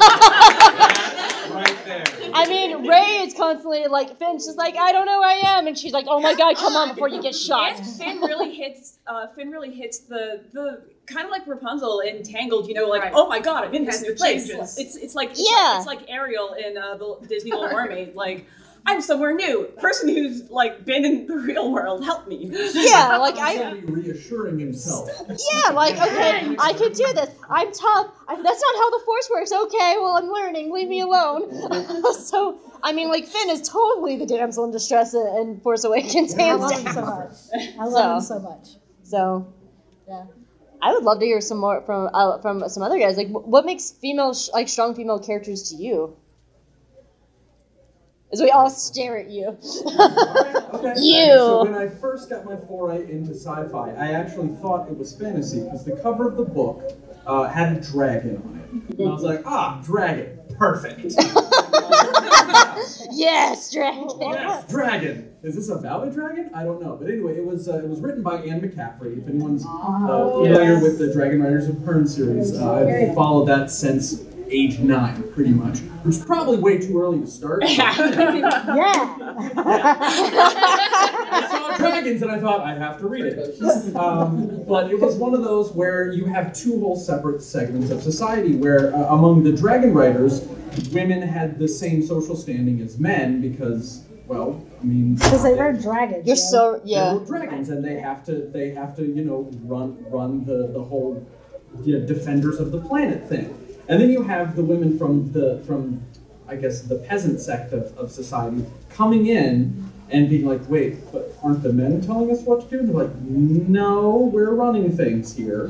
Right there. I mean, Rey is constantly like, Finn's just like, I don't know where I am, and she's like, oh my god, come on before you get shot. And Finn really hits the kind of like Rapunzel in Tangled, you know, like, oh my god, I'm in this new place. It's like Ariel in the Disney Little Mermaid, like, I'm somewhere new. Person who's like been in the real world, help me. Yeah, like reassuring himself. Yeah, like, okay, I can do this. I'm tough. That's not how the Force works. Okay, well, I'm learning. Leave me alone. So, I mean, like, Finn is totally the damsel in distress in Force Awakens. I love him so much. I love him so much. So, yeah. I would love to hear some more from some other guys. Like, what makes strong female characters to you? As we all stare at you. Okay. You. So when I first got my foray into sci-fi, I actually thought it was fantasy because the cover of the book had a dragon on it. And I was like, dragon, perfect. Yes, dragon. Yes, dragon. Is this a valid dragon? I don't know. But anyway, it was written by Anne McCaffrey. If anyone's familiar with the Dragon Riders of Pern series, I've followed that since age 9, pretty much. It was probably way too early to start. Yeah. I saw dragons and I thought, I have to read it. But it was one of those where you have 2 whole separate segments of society where among the Dragon Riders, women had the same social standing as men because, well, I mean, because they were dragons. You're so they were dragons, and they have to you know run the whole defenders of the planet thing. And then you have the women from I guess the peasant sect of society coming in and being like, wait, but aren't the men telling us what to do? And they're like, no, we're running things here.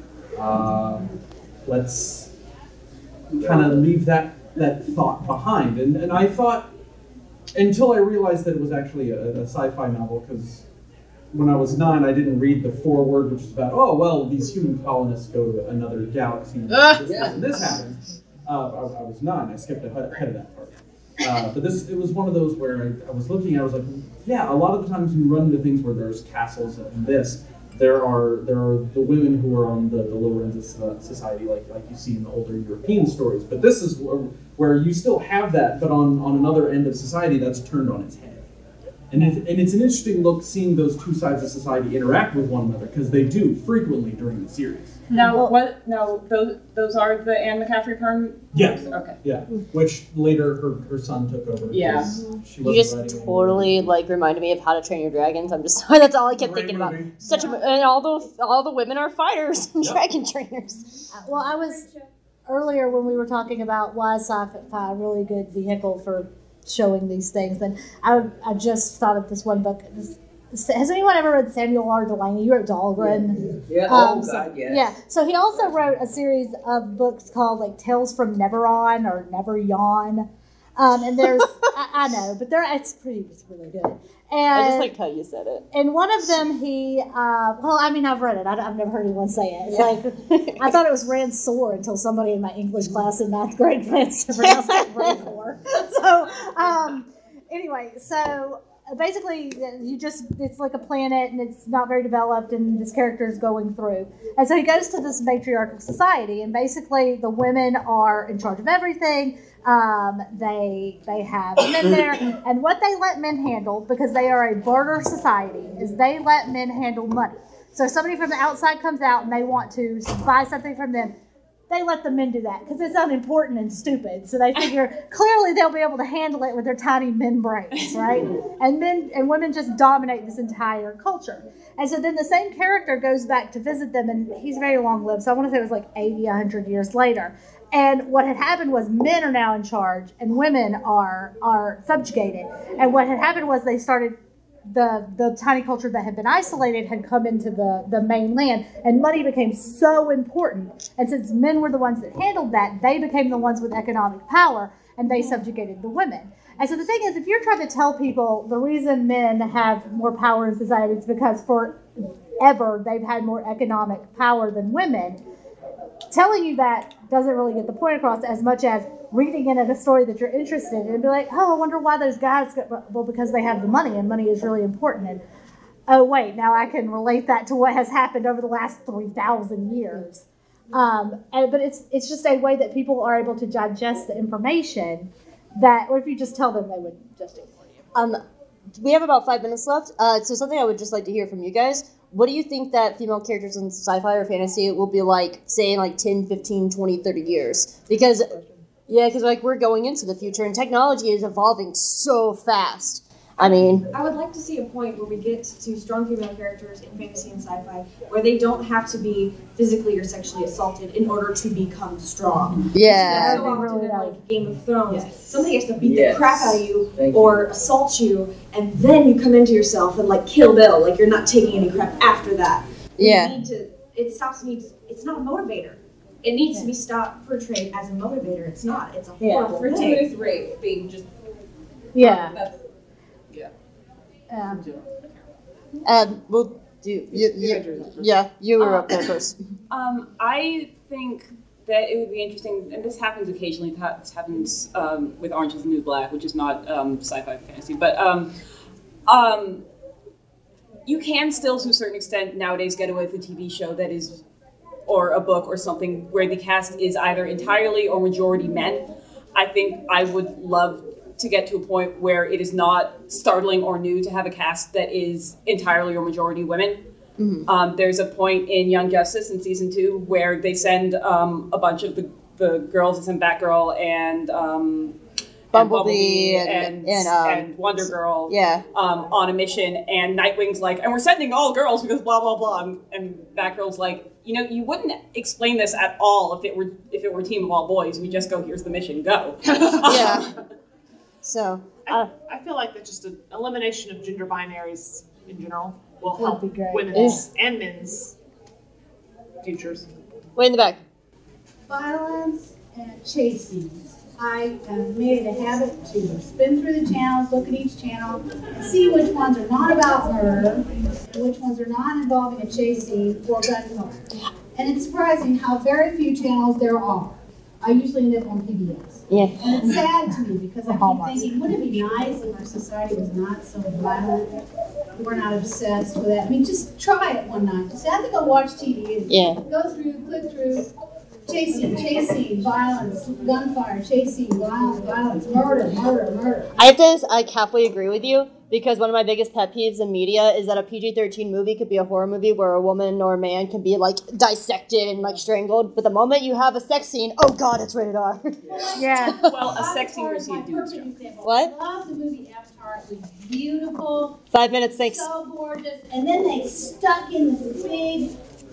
Let's kind of leave that thought behind. And I thought, until I realized that it was actually a sci-fi novel, because when I was 9, I didn't read the foreword, which is about, oh, well, these human colonists go to another galaxy, and this happens. I was 9, I skipped ahead of that part. But it was one of those where I was looking, I was like, yeah, a lot of the times you run into things where there's castles and this, there are the women who are on the lower ends of society, like you see in the older European stories. But this is where you still have that, but on another end of society that's turned on its head. And it's an interesting look seeing those two sides of society interact with one another, because they do frequently during the series. Now, those are the Anne McCaffrey Perm? Yes. Okay. Yeah, which later her son took over. Yeah. She You just totally like reminded me of How to Train Your Dragons. I'm just sorry, that's all I kept thinking about. Such a, and all the women are fighters and dragon trainers. Well, I was earlier when we were talking about why is sci-fi a really good vehicle for showing these things, and I just thought of this one book. Has anyone ever read Samuel R. Delany? You wrote Dahlgren. Yeah. God, yes. Yeah. So he also wrote a series of books called like Tales from Neveron or Never Yawn. And there's, I know, but it's really good. And I just liked how you said it. And one of them, I've read it. I've never heard anyone say it. It's like, I thought it was Ransor until somebody in my English class in 9th grade pronounced it Ransor. So, anyway, basically, it's like a planet and it's not very developed, and this character is going through. And so he goes to this matriarchal society, and basically the women are in charge of everything. They have men there, and what they let men handle, because they are a barter society, is they let men handle money. So if somebody from the outside comes out and they want to buy something from them, they let the men do that because it's unimportant and stupid. So they figure clearly they'll be able to handle it with their tiny men brains, right? And men and women just dominate this entire culture. And so then the same character goes back to visit them, and he's very long-lived. So I want to say it was like 80, 100 years later. And what had happened was men are now in charge and women are subjugated. And what had happened was they started, the tiny culture that had been isolated had come into the mainland, and money became so important. And since men were the ones that handled that, they became the ones with economic power, and they subjugated the women. And so the thing is, if you're trying to tell people the reason men have more power in society is because forever they've had more economic power than women, telling you that doesn't really get the point across as much as reading in a story that you're interested in and be like, oh, I wonder why those guys well, because they have the money, and money is really important. And oh, wait, now I can relate that to what has happened over the last 3,000 years. But it's just a way that people are able to digest the information that, or if you just tell them, they would just ignore you. We have about 5 minutes left, so something I would just like to hear from you guys. What do you think that female characters in sci-fi or fantasy will be like, say, in like 10, 15, 20, 30 years? Because like we're going into the future and technology is evolving so fast. I mean, I would like to see a point where we get to strong female characters in fantasy and sci-fi where they don't have to be physically or sexually assaulted in order to become strong. Yeah. So often in like Game of Thrones, somebody has to beat the crap out of you or assault you, and then you come into yourself and like Kill Bill, like you're not taking any crap after that. It stops me. It's not a motivator. It needs to be portrayed as a motivator. It's not. It's a horrible thing. Gratuitous rape being just. Yeah. Well, you were up there first. I think that it would be interesting, and this happens occasionally. This happens with Orange is the New Black, which is not sci-fi fantasy, but you can still, to a certain extent, nowadays get away with a TV show that is, or a book or something, where the cast is either entirely or majority men. I think I would love to get to a point where it is not startling or new to have a cast that is entirely or majority women. Mm-hmm. There's a point in Young Justice in season 2 where they send a bunch of the girls, they send Batgirl and Bumblebee and Wonder Girl on a mission, and Nightwing's like, and we're sending all girls because blah blah blah, and Batgirl's like, you wouldn't explain this at all if it were a team of all boys. We just go, here's the mission, go. Yeah. So I feel like that just an elimination of gender binaries in general will help women's and men's futures. Way in the back. Violence and chasing. I have made it a habit to spin through the channels, look at each channel, and see which ones are not about murder, and which ones are not involving a chase scene or gunfire. And it's surprising how very few channels there are. I usually end up on PBS. Yeah. And it's sad to me because I keep thinking, wouldn't it be nice if our society was not so violent? We're not obsessed with that. I mean, just try it one night. Just have to go watch TV and go through, click through, chasing, violence, gunfire, chasing, violence, murder. I halfway agree with you, because one of my biggest pet peeves in media is that a PG-13 movie could be a horror movie where a woman or a man can be like dissected and like strangled, but the moment you have a sex scene, oh god, it's rated R. Yeah. Well, a sex scene received dudes. What? I love the movie Avatar. It was beautiful. 5 minutes, thanks. So gorgeous. And then they stuck in this big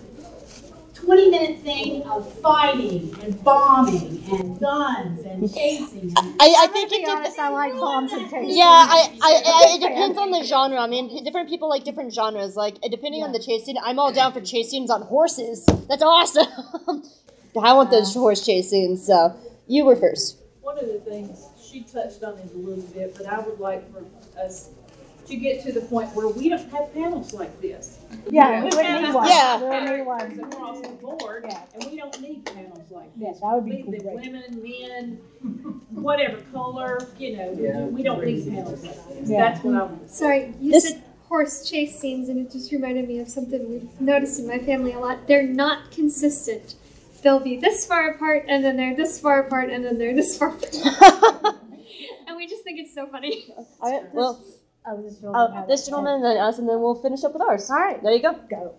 20-minute thing of fighting and bombing and guns and chasing. I think it honest, I like bombs and chasing. Yeah, it depends on the genre. I mean, different people like different genres. Like, depending on the chase scene, I'm all down for chase scenes on horses. That's awesome. I want those horse chase scenes, so you were first. One of the things, she touched on it a little bit, but I would like for us to get to the point where we don't have panels like this. Yeah, we wouldn't need one. Yeah. We wouldn't need one. Across the board, and we don't need panels like this. Yeah, that would be The great. women, men, whatever color, we don't need panels like this. Yeah. That's what I want. Sorry, you said horse chase scenes, and it just reminded me of something we've noticed in my family a lot. They're not consistent. They'll be this far apart, and then they're this far apart, and then they're this far apart. And we just think it's so funny. All right, well, this gentleman, then us, and then we'll finish up with ours. All right, there you go. Go.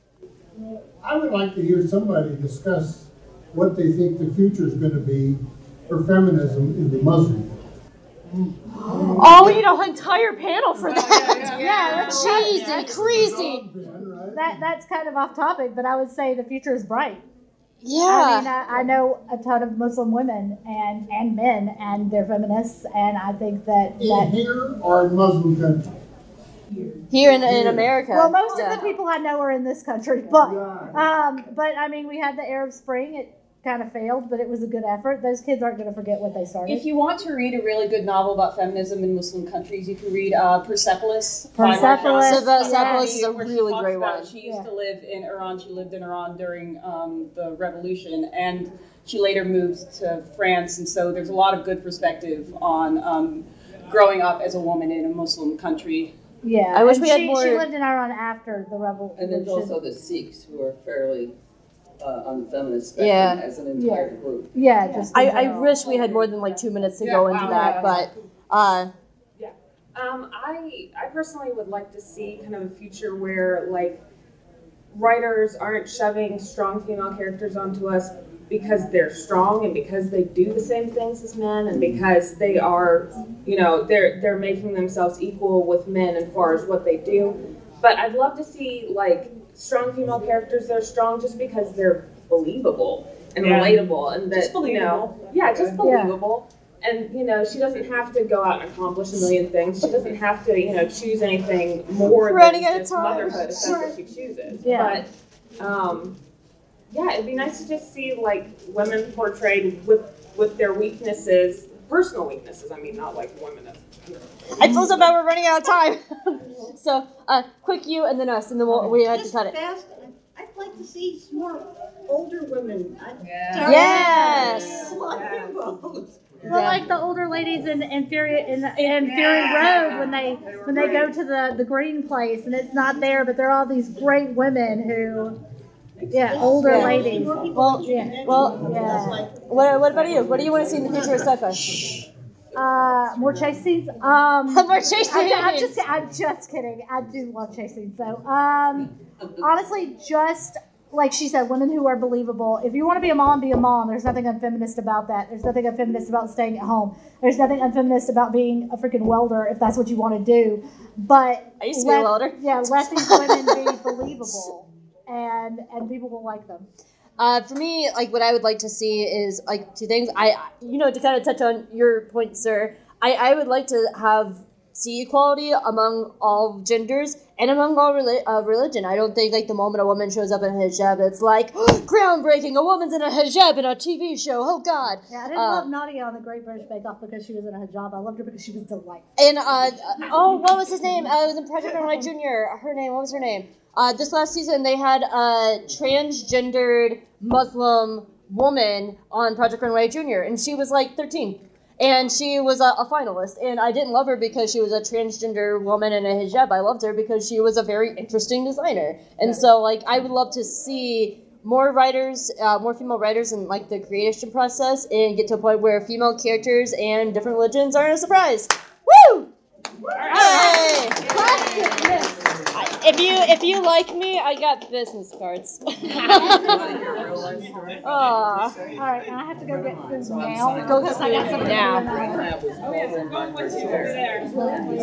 I would like to hear somebody discuss what they think the future is going to be for feminism in the Muslim world. Oh, we need an entire panel for that. Yeah, Jeez, crazy. That's kind of off topic, but I would say the future is bright. Yeah. I mean, I know a ton of Muslim women and men, and they're feminists, and I think that Here or in Muslim countries? Here in America. Well, most of the people I know are in this country, but I mean, we had the Arab Spring. It kind of failed, but it was a good effort. Those kids aren't going to forget what they started. If you want to read a really good novel about feminism in Muslim countries, you can read Persepolis. Persepolis is a where she really talks great about one. She used to live in Iran. She lived in Iran during the revolution, and she later moved to France. And so there's a lot of good perspective on growing up as a woman in a Muslim country. Yeah, I wish and we had she more. lived in Iran after the revolution. And there's also the Sikhs who are fairly on the feminist spectrum Yeah. as an entire group. Yeah, just I wish we had more than like 2 minutes to go into that, but I personally would like to see kind of a future where like writers aren't shoving strong female characters onto us because they're strong and because they do the same things as men and because they are, they're making themselves equal with men as far as what they do. But I'd love to see like strong female characters that are strong just because they're believable and relatable and that Just believable. just believable. And she doesn't have to go out and accomplish a million things. She doesn't have to, choose anything more than just motherhood if that's what she chooses. Yeah. But it'd be nice to just see like women portrayed with their weaknesses, personal weaknesses. I mean, not like women as I feel so bad we're running out of time. So, quick you and then us, and then we had to cut it. Fast, I'd like to see some more older women. Yes. Well, like the older ladies in Fury Road when they go to the green place and it's not there, but there are all these great women who, older ladies. What about you? What do you want to see in the future of sci-fi? More chase scenes. More chase scenes. I'm just kidding. I do love chase scenes. So, honestly, just like she said, women who are believable. If you want to be a mom, be a mom. There's nothing unfeminist about that. There's nothing unfeminist about staying at home. There's nothing unfeminist about being a freaking welder if that's what you want to do. But I used to be a welder. Yeah, let these women be believable, and people will like them. For me, like what I would like to see is like two things. To kind of touch on your point, sir. I would like to see equality among all genders and among all religion. I don't think like the moment a woman shows up in a hijab, it's like groundbreaking. A woman's in a hijab in a TV show. Oh God! Yeah, I didn't love Nadia on the Great British Bake Off because she was in a hijab. I loved her because she was delightful. And what was his name? It was in Project Runway Jr. What was her name? This last season, they had a transgendered Muslim woman on Project Runway Jr., and she was like 13. And she was a finalist, and I didn't love her because she was a transgender woman in a hijab. I loved her because she was a very interesting designer. And so, like, I would love to see more writers, more female writers in, like, the creation process and get to a point where female characters and different religions aren't a surprise. Woo! Hey! If you like me, I got business cards. All right, now I have to go get food now. Go because I got something now. to do. Oh, yes, I'm going with you over there.